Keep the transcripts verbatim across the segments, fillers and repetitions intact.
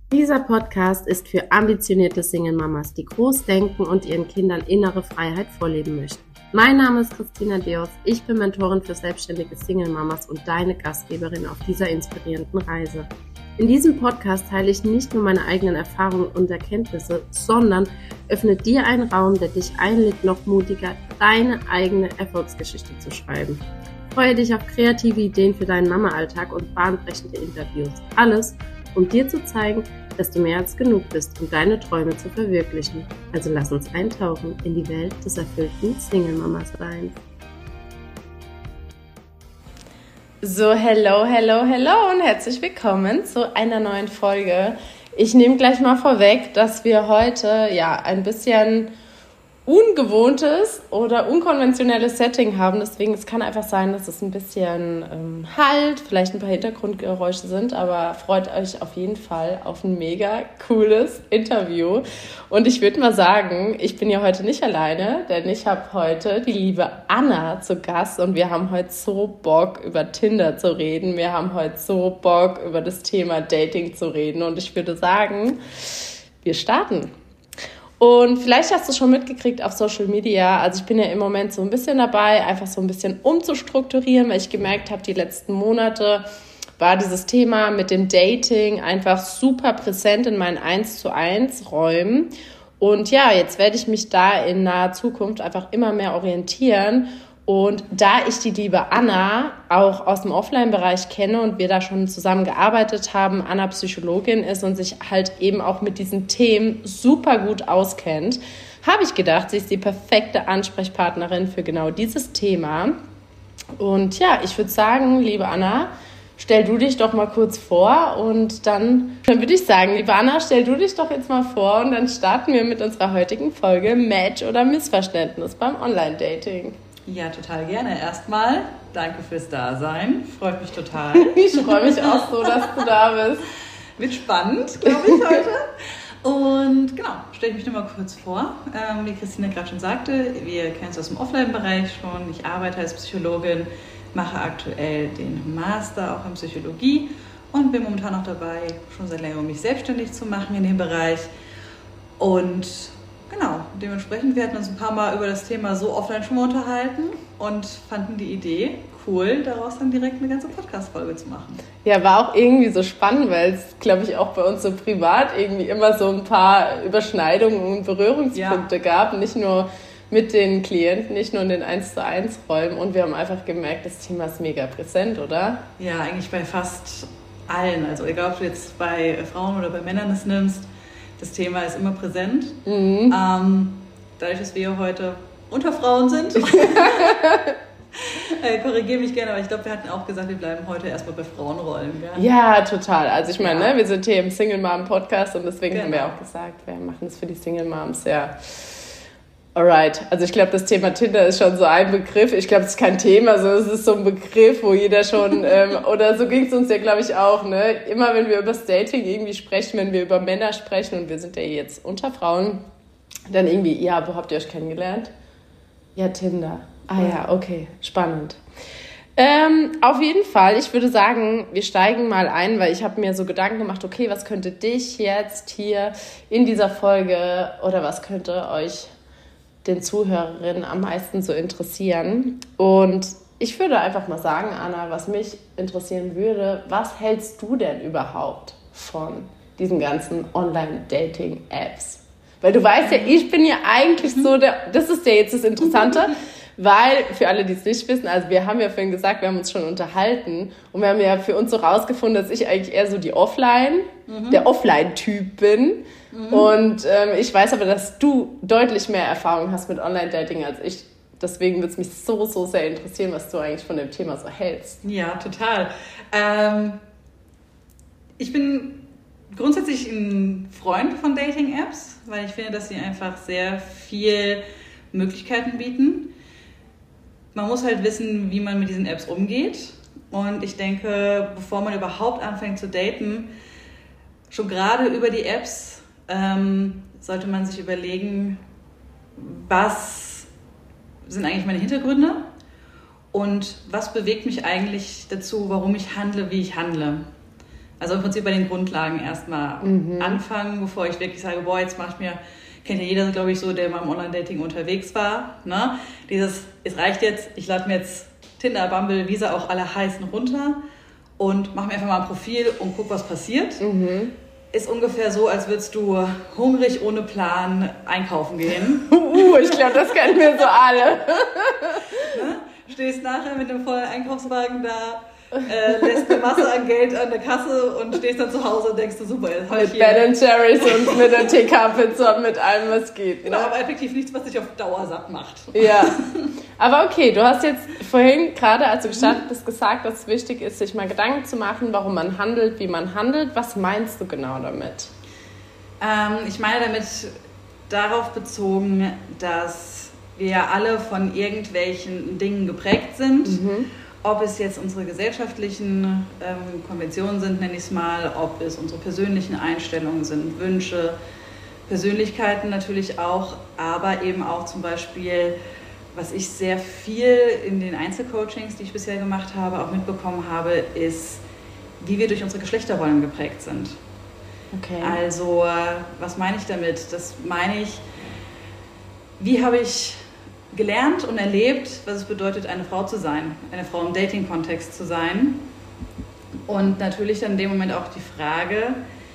Dieser Podcast ist für ambitionierte Single-Mamas, die groß denken und ihren Kindern innere Freiheit vorleben möchten. Mein Name ist Christina Deos, ich bin Mentorin für selbstständige Single-Mamas und deine Gastgeberin auf dieser inspirierenden Reise. In diesem Podcast teile ich nicht nur meine eigenen Erfahrungen und Erkenntnisse, sondern öffne dir einen Raum, der dich einlädt, noch mutiger deine eigene Erfolgsgeschichte zu schreiben. Freue dich auf kreative Ideen für deinen Mama-Alltag und bahnbrechende Interviews. Alles, um dir zu zeigen, dass du mehr als genug bist, um deine Träume zu verwirklichen. Also lass uns eintauchen in die Welt des erfüllten Single-Mama-Seins. So, hello, hello, hello und herzlich willkommen zu einer neuen Folge. Ich nehme gleich mal vorweg, dass wir heute ja ein bisschen ungewohntes oder unkonventionelles Setting haben. Deswegen, es kann einfach sein, dass es ein bisschen ähm, halt, vielleicht ein paar Hintergrundgeräusche sind, aber freut euch auf jeden Fall auf ein mega cooles Interview. Und ich würde mal sagen, ich bin ja heute nicht alleine, denn ich habe heute die liebe Anna zu Gast und wir haben heute so Bock, über Tinder zu reden. Wir haben heute so Bock, über das Thema Dating zu reden und ich würde sagen, wir starten. Und vielleicht hast du es schon mitgekriegt auf Social Media, also ich bin ja im Moment so ein bisschen dabei, einfach so ein bisschen umzustrukturieren, weil ich gemerkt habe, die letzten Monate war dieses Thema mit dem Dating einfach super präsent in meinen eins zu eins Räumen. Und ja, jetzt werde ich mich da in naher Zukunft einfach immer mehr orientieren. Und da ich die liebe Anna auch aus dem Offline-Bereich kenne und wir da schon zusammen gearbeitet haben, Anna Psychologin ist und sich halt eben auch mit diesen Themen super gut auskennt, habe ich gedacht, sie ist die perfekte Ansprechpartnerin für genau dieses Thema. Und ja, ich würde sagen, liebe Anna, stell du dich doch mal kurz vor und dann, dann würde ich sagen, liebe Anna, stell du dich doch jetzt mal vor und dann starten wir mit unserer heutigen Folge Match oder Missverständnis beim Online-Dating. Ja, total gerne. Erstmal danke fürs Dasein. Freut mich total. Ich freue mich auch so, dass du da bist. Wird spannend, glaube ich, heute. Und genau, stelle ich mich nochmal kurz vor. Ähm, wie Christina gerade schon sagte, wir kennen es aus dem Offline-Bereich schon. Ich arbeite als Psychologin, mache aktuell den Master auch in Psychologie und bin momentan auch dabei, schon seit längerem mich selbstständig zu machen in dem Bereich. Und genau, dementsprechend, wir hatten uns ein paar Mal über das Thema so offline schon mal unterhalten und fanden die Idee cool, daraus dann direkt eine ganze Podcast-Folge zu machen. Ja, war auch irgendwie so spannend, weil es, glaube ich, auch bei uns so privat irgendwie immer so ein paar Überschneidungen und Berührungspunkte ja. gab. Nicht nur mit den Klienten, nicht nur in den eins zu eins Räumen. Und wir haben einfach gemerkt, das Thema ist mega präsent, oder? Ja, eigentlich bei fast allen. Also egal, ob du jetzt bei Frauen oder bei Männern es nimmst, das Thema ist immer präsent. Mhm. Ähm, dadurch, dass wir heute unter Frauen sind, äh, korrigiere mich gerne, aber ich glaube, wir hatten auch gesagt, wir bleiben heute erstmal bei Frauenrollen. Gell? Ja, total. Also ich meine, ja. ne, wir sind hier im Single Mom Podcast und deswegen genau. haben wir auch gesagt, wir machen es für die Single Moms. Ja. Alright, also ich glaube, das Thema Tinder ist schon so ein Begriff. Ich glaube, es ist kein Thema, sondern es ist so ein Begriff, wo jeder schon, ähm, oder so ging es uns ja, glaube ich, auch, ne? Immer wenn wir über das Dating irgendwie sprechen, wenn wir über Männer sprechen und wir sind ja jetzt unter Frauen, dann irgendwie, ja, wo habt ihr euch kennengelernt? Ja, Tinder. Ah ja, okay, spannend. Ähm, auf jeden Fall, ich würde sagen, wir steigen mal ein, weil ich habe mir so Gedanken gemacht, okay, was könnte dich jetzt hier in dieser Folge oder was könnte euch den Zuhörerinnen am meisten so interessieren. Und ich würde einfach mal sagen, Anna, was mich interessieren würde, was hältst du denn überhaupt von diesen ganzen Online-Dating-Apps? Weil du weißt ja, ich bin ja eigentlich so, der, das ist ja jetzt das Interessante, weil für alle, die es nicht wissen, also wir haben ja vorhin gesagt, wir haben uns schon unterhalten und wir haben ja für uns so rausgefunden, dass ich eigentlich eher so die Offline, mhm. der Offline-Typ bin. Mhm. Und ähm, ich weiß aber, dass du deutlich mehr Erfahrung hast mit Online-Dating als ich. Deswegen würde es mich so, so sehr interessieren, was du eigentlich von dem Thema so hältst. Ja, total. Ähm, ich bin grundsätzlich ein Freund von Dating-Apps, weil ich finde, dass sie einfach sehr viel Möglichkeiten bieten. Man muss halt wissen, wie man mit diesen Apps umgeht. Und ich denke, bevor man überhaupt anfängt zu daten, schon gerade über die Apps, ähm, sollte man sich überlegen, was sind eigentlich meine Hintergründe und was bewegt mich eigentlich dazu, warum ich handle, wie ich handle. Also im Prinzip bei den Grundlagen erstmal mhm. anfangen, bevor ich wirklich sage, boah, jetzt mache ich mir, kennt ja jeder, glaube ich, so, der mal im Online-Dating unterwegs war, ne? Dieses, es reicht jetzt, ich lade mir jetzt Tinder, Bumble, Visa, auch alle heißen runter und mache mir einfach mal ein Profil und guck, was passiert. Mhm. Ist ungefähr so, als würdest du hungrig, ohne Plan einkaufen gehen. Uh, ich glaube, das kennen wir so alle. Ne? Stehst nachher mit einem vollen Einkaufswagen da, äh, lässt eine Masse an Geld an der Kasse und stehst dann zu Hause und denkst du, super, jetzt habe ich hier... Mit Ben and Jerry's und mit der T K-Pizza und mit allem, was geht. Genau, ne? aber effektiv nichts, was dich auf Dauer satt macht. Ja, aber okay, du hast jetzt vorhin gerade, als du gestartet bist, gesagt, dass es wichtig ist, sich mal Gedanken zu machen, warum man handelt, wie man handelt. Was meinst du genau damit? Ähm, ich meine damit darauf bezogen, dass wir ja alle von irgendwelchen Dingen geprägt sind. Mhm. Ob es jetzt unsere gesellschaftlichen ähm, Konventionen sind, nenne ich es mal, ob es unsere persönlichen Einstellungen sind, Wünsche, Persönlichkeiten natürlich auch, aber eben auch zum Beispiel, was ich sehr viel in den Einzelcoachings, die ich bisher gemacht habe, auch mitbekommen habe, ist, wie wir durch unsere Geschlechterrollen geprägt sind. Okay. Also, was meine ich damit? Das meine ich, wie habe ich gelernt und erlebt, was es bedeutet, eine Frau zu sein, eine Frau im Dating-Kontext zu sein. Und natürlich dann in dem Moment auch die Frage,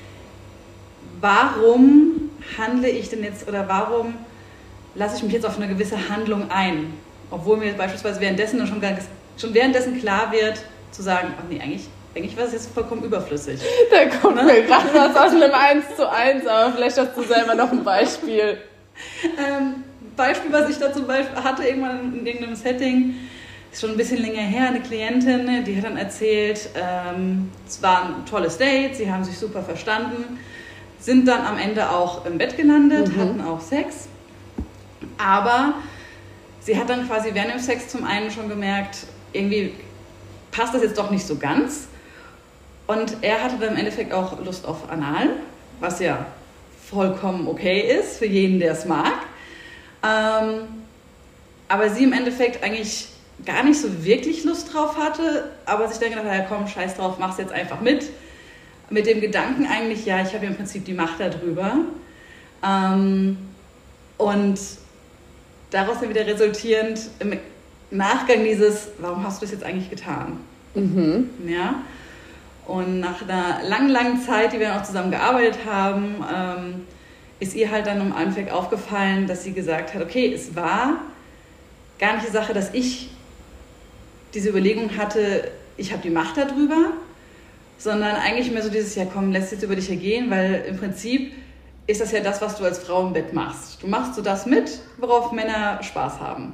warum handle ich denn jetzt oder warum lasse ich mich jetzt auf eine gewisse Handlung ein? Obwohl mir beispielsweise währenddessen dann schon, schon währenddessen klar wird, zu sagen, ach nee, eigentlich, eigentlich war es jetzt vollkommen überflüssig. Da kommt ne? mir gerade was aus einem eins zu eins, aber vielleicht hast du selber noch ein Beispiel. ähm, Beispiel, was ich da zum Beispiel hatte, irgendwann in irgendeinem Setting, ist schon ein bisschen länger her, eine Klientin, die hat dann erzählt, ähm, es war ein tolles Date, sie haben sich super verstanden, sind dann am Ende auch im Bett gelandet, mhm. hatten auch Sex, aber sie hat dann quasi während dem Sex zum einen schon gemerkt, irgendwie passt das jetzt doch nicht so ganz, und er hatte dann im Endeffekt auch Lust auf Anal, was ja vollkommen okay ist für jeden, der es mag. Ähm, aber sie im Endeffekt eigentlich gar nicht so wirklich Lust drauf hatte, aber sich dann gedacht hat, ja komm, scheiß drauf, mach's jetzt einfach mit. Mit dem Gedanken eigentlich, ja, ich habe ja im Prinzip die Macht darüber. Ähm, und daraus dann wieder resultierend im Nachgang dieses, warum hast du das jetzt eigentlich getan? Mhm. Ja. Und nach einer langen, langen Zeit, die wir auch zusammen gearbeitet haben, ähm, ist ihr halt dann im Anfang aufgefallen, dass sie gesagt hat, okay, es war gar nicht die Sache, dass ich diese Überlegung hatte, ich habe die Macht darüber, sondern eigentlich mehr so dieses, ja komm, lässt jetzt über dich ergehen, weil im Prinzip ist das ja das, was du als Frau im Bett machst. Du machst so das mit, worauf Männer Spaß haben.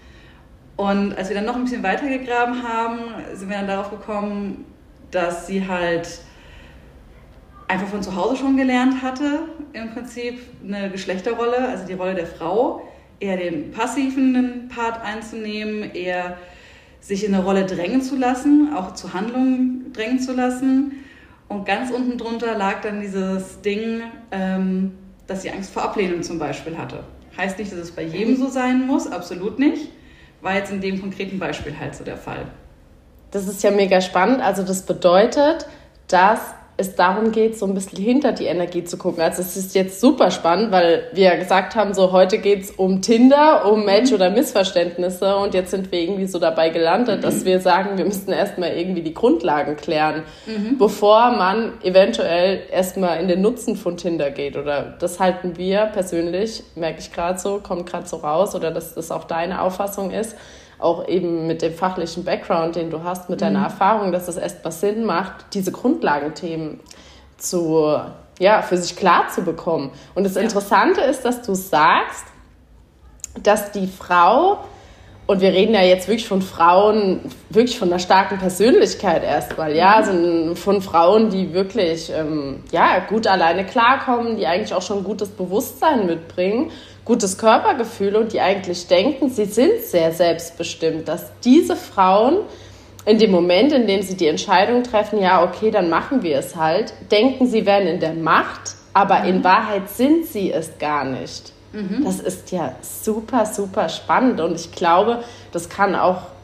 Und als wir dann noch ein bisschen weitergegraben haben, sind wir dann darauf gekommen, dass sie halt einfach von zu Hause schon gelernt hatte, im Prinzip eine Geschlechterrolle, also die Rolle der Frau, eher den passiven Part einzunehmen, eher sich in eine Rolle drängen zu lassen, auch zu Handlungen drängen zu lassen. Und ganz unten drunter lag dann dieses Ding, ähm, dass sie Angst vor Ablehnung zum Beispiel hatte. Heißt nicht, dass es bei jedem so sein muss, absolut nicht. War jetzt in dem konkreten Beispiel halt so der Fall. Das ist ja mega spannend. Also das bedeutet, dass es darum geht, so ein bisschen hinter die Energie zu gucken. Also es ist jetzt super spannend, weil wir ja gesagt haben, so heute geht es um Tinder, um Match- oder Missverständnisse, und jetzt sind wir irgendwie so dabei gelandet, mhm. dass wir sagen, wir müssten erstmal irgendwie die Grundlagen klären, mhm. bevor man eventuell erstmal in den Nutzen von Tinder geht. Oder das halten wir persönlich, merke ich gerade so, kommt gerade so raus, oder dass das auch deine Auffassung ist, auch eben mit dem fachlichen Background, den du hast, mit deiner mhm. Erfahrung, dass es erstmal Sinn macht, diese Grundlagenthemen zu, ja, für sich klar zu bekommen. Und das ja. Interessante ist, dass du sagst, dass die Frau, und wir reden ja jetzt wirklich von Frauen, wirklich von einer starken Persönlichkeit erstmal, ja, also von Frauen, die wirklich ähm, ja, gut alleine klarkommen, die eigentlich auch schon ein gutes Bewusstsein mitbringen, gutes Körpergefühl, und die eigentlich denken, sie sind sehr selbstbestimmt, dass diese Frauen in dem Moment, in dem sie die Entscheidung treffen, ja, okay, dann machen wir es halt, denken, sie wären in der Macht, aber mhm. in Wahrheit sind sie es gar nicht. Mhm. Das ist ja super, super spannend, und ich glaube, das kann auch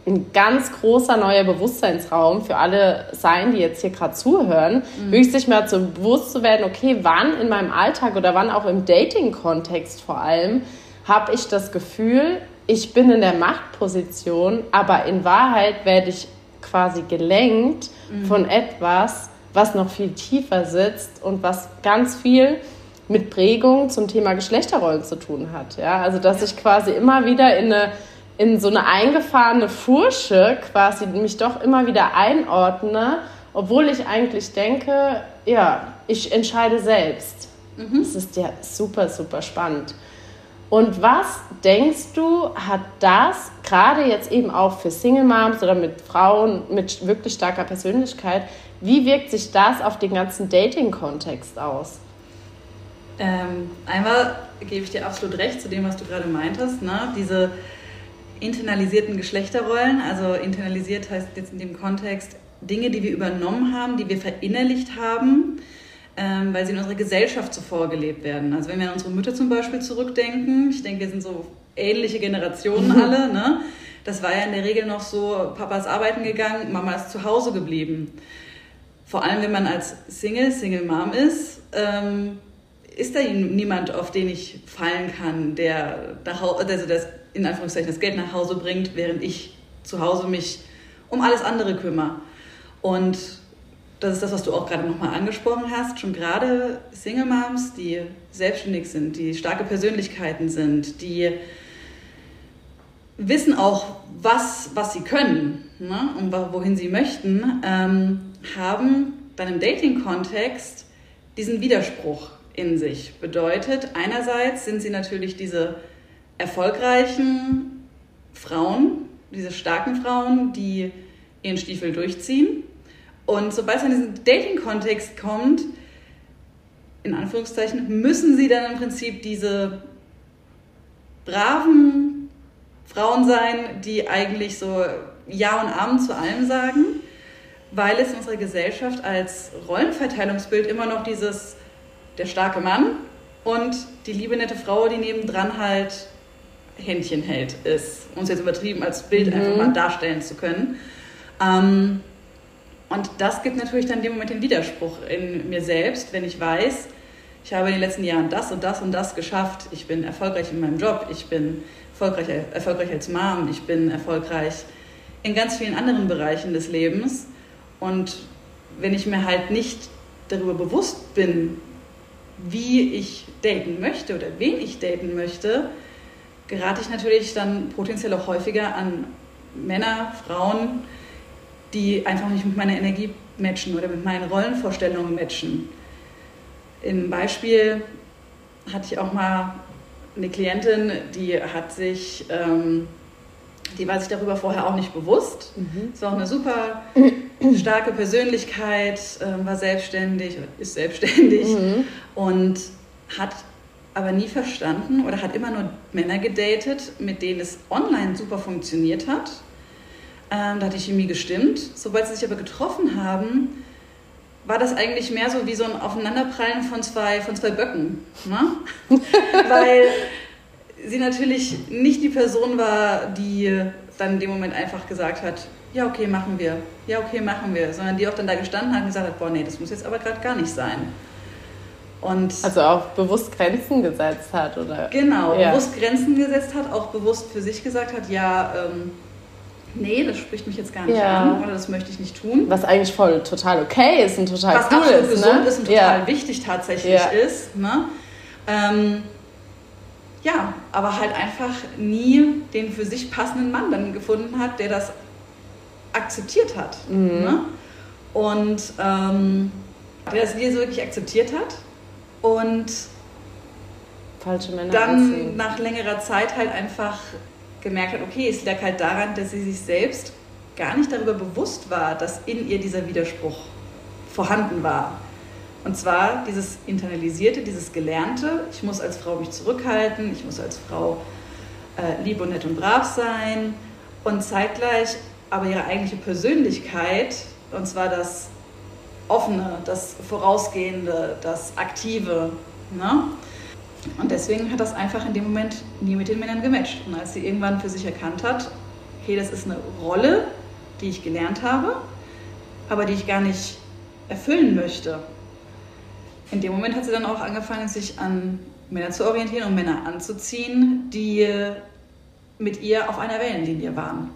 ein ganz großer neuer Bewusstseinsraum für alle sein, die jetzt hier gerade zuhören, mhm. wirklich sich mal so bewusst zu werden, okay, wann in meinem Alltag oder wann auch im Dating-Kontext vor allem, habe ich das Gefühl, ich bin in der Machtposition, aber in Wahrheit werde ich quasi gelenkt mhm. von etwas, was noch viel tiefer sitzt und was ganz viel mit Prägung zum Thema Geschlechterrollen zu tun hat. Ja? Also dass ich quasi immer wieder in, eine, in so eine eingefahrene Fursche quasi mich doch immer wieder einordne, obwohl ich eigentlich denke, ja, ich entscheide selbst. Mhm. Das ist ja super, super spannend. Und was denkst du, hat das, gerade jetzt eben auch für Single Moms oder mit Frauen mit wirklich starker Persönlichkeit, wie wirkt sich das auf den ganzen Dating-Kontext aus? Ähm, einmal gebe ich dir absolut recht zu dem, was du gerade meintest, ne? Diese internalisierten Geschlechterrollen, also internalisiert heißt jetzt in dem Kontext Dinge, die wir übernommen haben, die wir verinnerlicht haben, ähm, weil sie in unserer Gesellschaft so vorgelebt werden. Also wenn wir an unsere Mütter zum Beispiel zurückdenken, ich denke, wir sind so ähnliche Generationen mhm. alle, ne? Das war ja in der Regel noch so, Papa ist arbeiten gegangen, Mama ist zu Hause geblieben. Vor allem, wenn man als Single, Single Mom ist, ähm, ist da niemand, auf den ich fallen kann, der nach Hause, also das, in Anführungszeichen das Geld nach Hause bringt, während ich zu Hause mich um alles andere kümmere. Und das ist das, was du auch gerade nochmal angesprochen hast. Schon gerade Single Moms, die selbstständig sind, die starke Persönlichkeiten sind, die wissen auch, was, was sie können, ne, und wohin sie möchten, ähm, haben dann im Dating-Kontext diesen Widerspruch in sich. Bedeutet, einerseits sind sie natürlich diese erfolgreichen Frauen, diese starken Frauen, die ihren Stiefel durchziehen. Und sobald es in diesen Dating-Kontext kommt, in Anführungszeichen, müssen sie dann im Prinzip diese braven Frauen sein, die eigentlich so Ja und Amen zu allem sagen, weil es in unserer Gesellschaft als Rollenverteilungsbild immer noch dieses der starke Mann und die liebe nette Frau, die nebendran halt Händchen hält, ist, um es jetzt übertrieben als Bild mhm. einfach mal darstellen zu können. Ähm, und das gibt natürlich dann in dem Moment den Widerspruch in mir selbst, wenn ich weiß, ich habe in den letzten Jahren das und das und das geschafft, ich bin erfolgreich in meinem Job, ich bin erfolgreich, erfolgreich als Mom, ich bin erfolgreich in ganz vielen anderen Bereichen des Lebens. Und wenn ich mir halt nicht darüber bewusst bin, wie ich daten möchte oder wen ich daten möchte, gerate ich natürlich dann potenziell auch häufiger an Männer, Frauen, die einfach nicht mit meiner Energie matchen oder mit meinen Rollenvorstellungen matchen. Im Beispiel hatte ich auch mal eine Klientin, die hat sich, ähm, die war sich darüber vorher auch nicht bewusst. Mhm. Es war auch eine super starke Persönlichkeit, äh, war selbstständig, ist selbstständig mhm. und hat aber nie verstanden oder hat immer nur Männer gedatet, mit denen es online super funktioniert hat. Ähm, da hat die Chemie gestimmt. Sobald sie sich aber getroffen haben, war das eigentlich mehr so wie so ein Aufeinanderprallen von zwei, von zwei Böcken. Ne? Weil sie natürlich nicht die Person war, die dann in dem Moment einfach gesagt hat, ja okay, machen wir, ja okay, machen wir, sondern die auch dann da gestanden hat und gesagt hat, boah nee, das muss jetzt aber gerade gar nicht sein. Und also auch bewusst Grenzen gesetzt hat, oder? Genau, ja. bewusst Grenzen gesetzt hat, auch bewusst für sich gesagt hat, ja, ähm, nee, das spricht mich jetzt gar nicht ja. an oder das möchte ich nicht tun. Was eigentlich voll total okay ist und total Was cool absolut ist, gesund ne? ist und total ja. wichtig tatsächlich ja. ist. Ne? Ähm, ja, aber halt einfach nie den für sich passenden Mann dann gefunden hat, der das akzeptiert hat. Mhm. Ne? Und ähm, der das nie so wirklich akzeptiert hat und falsche Männer dann anziehen. Nach längerer Zeit halt einfach gemerkt hat, okay, es lag halt daran, dass sie sich selbst gar nicht darüber bewusst war, dass in ihr dieser Widerspruch vorhanden war. Und zwar dieses Internalisierte, dieses Gelernte, ich muss als Frau mich zurückhalten, ich muss als Frau äh, lieb und nett und brav sein und zeitgleich aber ihre eigentliche Persönlichkeit, und zwar das Offene, das Vorausgehende, das Aktive, ne? Und deswegen hat das einfach in dem Moment nie mit den Männern gematcht. Und als sie irgendwann für sich erkannt hat, okay, das ist eine Rolle, die ich gelernt habe, aber die ich gar nicht erfüllen möchte. In dem Moment hat sie dann auch angefangen, sich an Männer zu orientieren und Männer anzuziehen, die mit ihr auf einer Wellenlinie waren.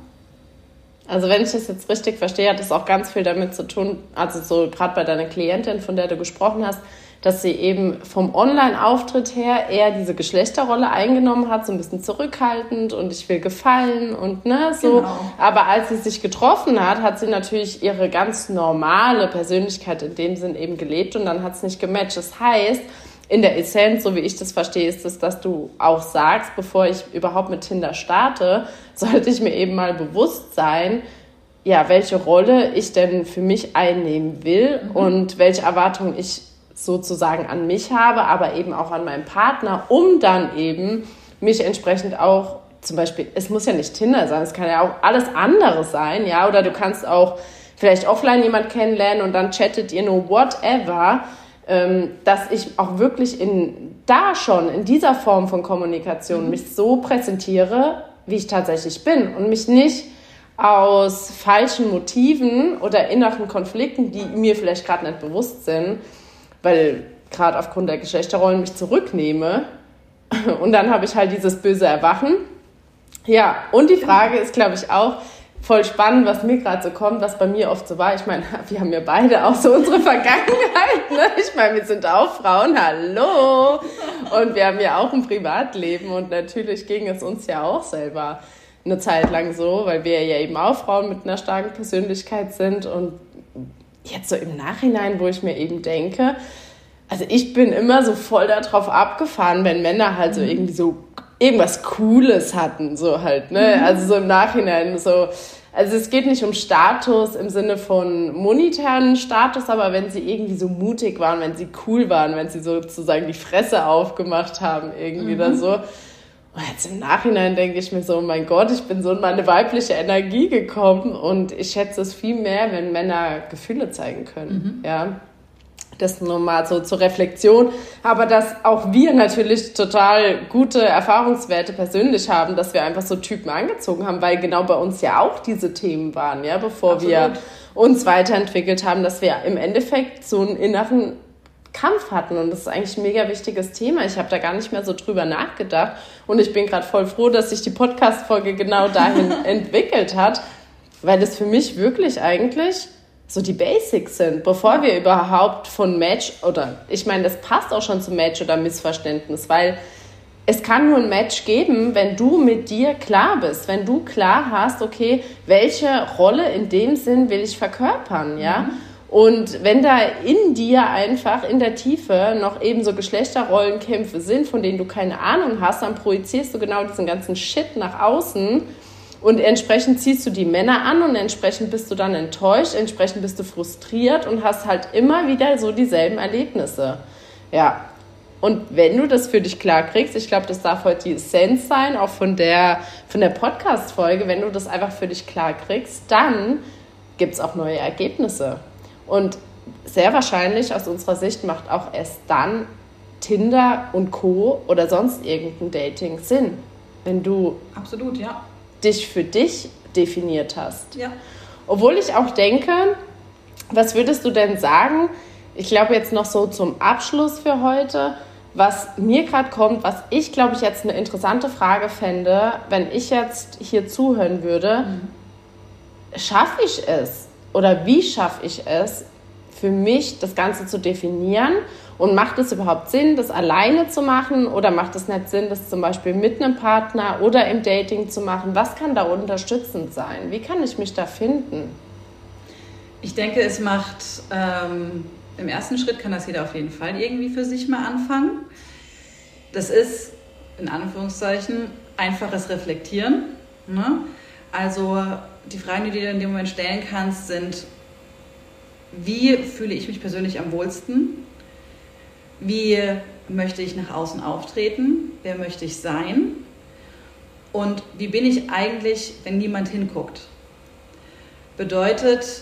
Also wenn ich das jetzt richtig verstehe, hat das auch ganz viel damit zu tun, also so gerade bei deiner Klientin, von der du gesprochen hast, dass sie eben vom Online-Auftritt her eher diese Geschlechterrolle eingenommen hat, so ein bisschen zurückhaltend und ich will gefallen und ne, so. Genau. Aber als sie sich getroffen hat, hat sie natürlich ihre ganz normale Persönlichkeit in dem Sinn eben gelebt und dann hat es nicht gematcht. Das heißt, in der Essenz, so wie ich das verstehe, ist es, dass du auch sagst, bevor ich überhaupt mit Tinder starte, sollte ich mir eben mal bewusst sein, ja, welche Rolle ich denn für mich einnehmen will mhm. und welche Erwartungen ich sozusagen an mich habe, aber eben auch an meinen Partner, um dann eben mich entsprechend auch, zum Beispiel, es muss ja nicht Tinder sein, es kann ja auch alles andere sein, ja, oder du kannst auch vielleicht offline jemand kennenlernen und dann chattet ihr nur whatever, dass ich auch wirklich in, da schon in dieser Form von Kommunikation mich so präsentiere, wie ich tatsächlich bin und mich nicht aus falschen Motiven oder inneren Konflikten, die mir vielleicht gerade nicht bewusst sind, weil gerade aufgrund der Geschlechterrollen mich zurücknehme und dann habe ich halt dieses böse Erwachen. Ja, und die Frage ist, glaube ich, auch, voll spannend, was mir gerade so kommt, was bei mir oft so war. Ich meine, wir haben ja beide auch so unsere Vergangenheit. Ne? Ich meine, wir sind auch Frauen, hallo. Und wir haben ja auch ein Privatleben. Und natürlich ging es uns ja auch selber eine Zeit lang so, weil wir ja eben auch Frauen mit einer starken Persönlichkeit sind. Und jetzt so im Nachhinein, wo ich mir eben denke, also ich bin immer so voll darauf abgefahren, wenn Männer halt so irgendwie so irgendwas Cooles hatten, so halt, ne, mhm. also so im Nachhinein so, also es geht nicht um Status im Sinne von monetären Status, aber wenn sie irgendwie so mutig waren, wenn sie cool waren, wenn sie sozusagen die Fresse aufgemacht haben irgendwie mhm. oder so. Und jetzt im Nachhinein denke ich mir so, oh mein Gott, ich bin so in meine weibliche Energie gekommen und ich schätze es viel mehr, wenn Männer Gefühle zeigen können, mhm. ja. Das nur mal so zur Reflexion, aber dass auch wir natürlich total gute Erfahrungswerte persönlich haben, dass wir einfach so Typen angezogen haben, weil genau bei uns ja auch diese Themen waren, ja, bevor Absolut. wir uns weiterentwickelt haben, dass wir im Endeffekt so einen inneren Kampf hatten und das ist eigentlich ein mega wichtiges Thema. Ich habe da gar nicht mehr so drüber nachgedacht und ich bin gerade voll froh, dass sich die Podcast-Folge genau dahin entwickelt hat, weil es für mich wirklich eigentlich so die Basics sind, bevor wir überhaupt von Match oder, ich meine, das passt auch schon zum Match oder Missverständnis, weil es kann nur ein Match geben, wenn du mit dir klar bist, wenn du klar hast, okay, welche Rolle in dem Sinn will ich verkörpern, ja? Mhm. Und wenn da in dir einfach in der Tiefe noch eben so Geschlechterrollenkämpfe sind, von denen du keine Ahnung hast, dann projizierst du genau diesen ganzen Shit nach außen. Und entsprechend ziehst du die Männer an und entsprechend bist du dann enttäuscht, entsprechend bist du frustriert und hast halt immer wieder so dieselben Erlebnisse. Ja, und wenn du das für dich klar kriegst, ich glaube, das darf heute die Essenz sein, auch von der, von der Podcast-Folge, wenn du das einfach für dich klar kriegst, dann gibt es auch neue Ergebnisse. Und sehr wahrscheinlich aus unserer Sicht macht auch erst dann Tinder und Co. oder sonst irgendein Dating Sinn, wenn du... Absolut, ja. dich für dich definiert hast. Ja. Obwohl ich auch denke, was würdest du denn sagen, ich glaube jetzt noch so zum Abschluss für heute, was mir gerade kommt, was ich glaube ich jetzt eine interessante Frage fände, wenn ich jetzt hier zuhören würde, mhm. schaffe ich es oder wie schaffe ich es, für mich das Ganze zu definieren und macht es überhaupt Sinn, das alleine zu machen oder macht es nicht Sinn, das zum Beispiel mit einem Partner oder im Dating zu machen? Was kann da unterstützend sein? Wie kann ich mich da finden? Ich denke, es macht, ähm, im ersten Schritt kann das jeder auf jeden Fall irgendwie für sich mal anfangen. Das ist, in Anführungszeichen, einfaches Reflektieren. Ne? Also die Fragen, die du dir in dem Moment stellen kannst, sind, wie fühle ich mich persönlich am wohlsten? Wie möchte ich nach außen auftreten? Wer möchte ich sein? Und wie bin ich eigentlich, wenn niemand hinguckt? Bedeutet,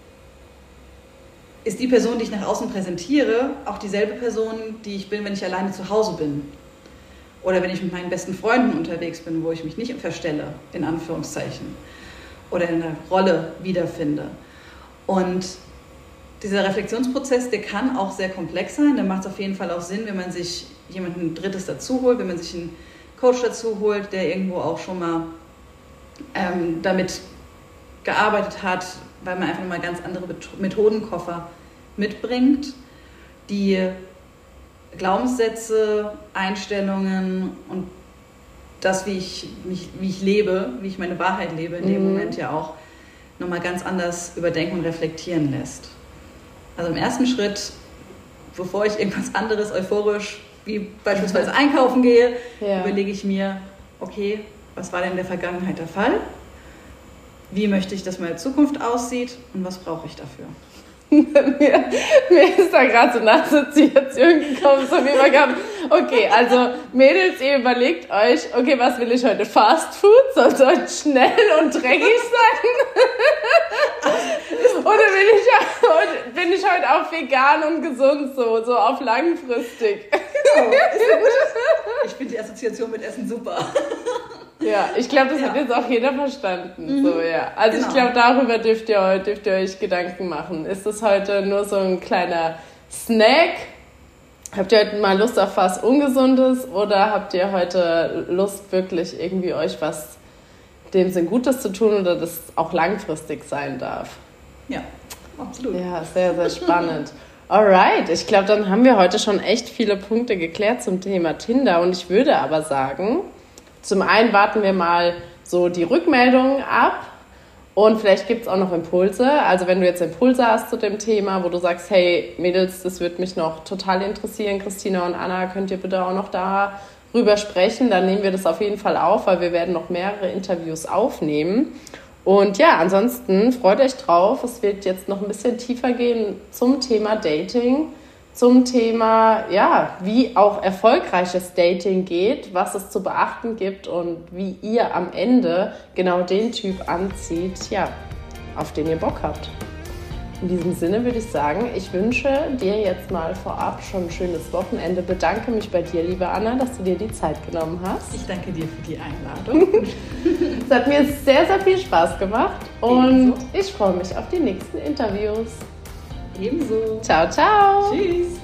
ist die Person, die ich nach außen präsentiere, auch dieselbe Person, die ich bin, wenn ich alleine zu Hause bin? Oder wenn ich mit meinen besten Freunden unterwegs bin, wo ich mich nicht verstelle, in Anführungszeichen. oder in einer Rolle wiederfinde. Und dieser Reflexionsprozess, der kann auch sehr komplex sein. Da macht es auf jeden Fall auch Sinn, wenn man sich jemanden Drittes dazu holt, wenn man sich einen Coach dazu holt, der irgendwo auch schon mal ähm, damit gearbeitet hat, weil man einfach mal ganz andere Methodenkoffer mitbringt, die Glaubenssätze, Einstellungen und das, wie ich, mich, wie ich lebe, wie ich meine Wahrheit lebe, in dem mhm. Moment ja auch nochmal ganz anders überdenken und reflektieren lässt. Also im ersten Schritt, bevor ich irgendwas anderes euphorisch, wie beispielsweise einkaufen gehe, ja. überlege ich mir, okay, was war denn in der Vergangenheit der Fall? Wie möchte ich, dass meine Zukunft aussieht und was brauche ich dafür? mir, mir ist da gerade so eine Assoziation gekommen, so wie man kann. Okay, also Mädels, ihr überlegt euch, okay, was will ich heute? Fast Food? Soll es heute schnell und dreckig sein? Oder bin ich, bin ich heute auch vegan und gesund, so, so auf langfristig? Genau, ist ja gut. Ich finde die Assoziation mit Essen super. Ja, ich glaube, das ja. hat jetzt auch jeder verstanden. Mhm. So, ja. Also genau. ich glaube, darüber dürft ihr, dürft ihr euch Gedanken machen. Ist das heute nur so ein kleiner Snack? Habt ihr heute mal Lust auf was Ungesundes oder habt ihr heute Lust, wirklich irgendwie euch was dem Sinn Gutes zu tun oder das auch langfristig sein darf? Ja, absolut. Ja, sehr, sehr spannend. Alright, ich glaube, dann haben wir heute schon echt viele Punkte geklärt zum Thema Tinder und ich würde aber sagen, zum einen warten wir mal so die Rückmeldungen ab und vielleicht gibt es auch noch Impulse. Also wenn du jetzt Impulse hast zu dem Thema, wo du sagst, hey Mädels, das würde mich noch total interessieren, Christina und Anna, könnt ihr bitte auch noch darüber sprechen, dann nehmen wir das auf jeden Fall auf, weil wir werden noch mehrere Interviews aufnehmen. Und ja, ansonsten freut euch drauf, es wird jetzt noch ein bisschen tiefer gehen zum Thema Dating, zum Thema, ja, wie auch erfolgreiches Dating geht, was es zu beachten gibt und wie ihr am Ende genau den Typ anzieht, ja, auf den ihr Bock habt. In diesem Sinne würde ich sagen, ich wünsche dir jetzt mal vorab schon ein schönes Wochenende. Bedanke mich bei dir, liebe Anna, dass du dir die Zeit genommen hast. Ich danke dir für die Einladung. Es hat mir sehr, sehr viel Spaß gemacht und Ebenso. Ich freue mich auf die nächsten Interviews. Ebenso. Ciao, ciao. Tschüss.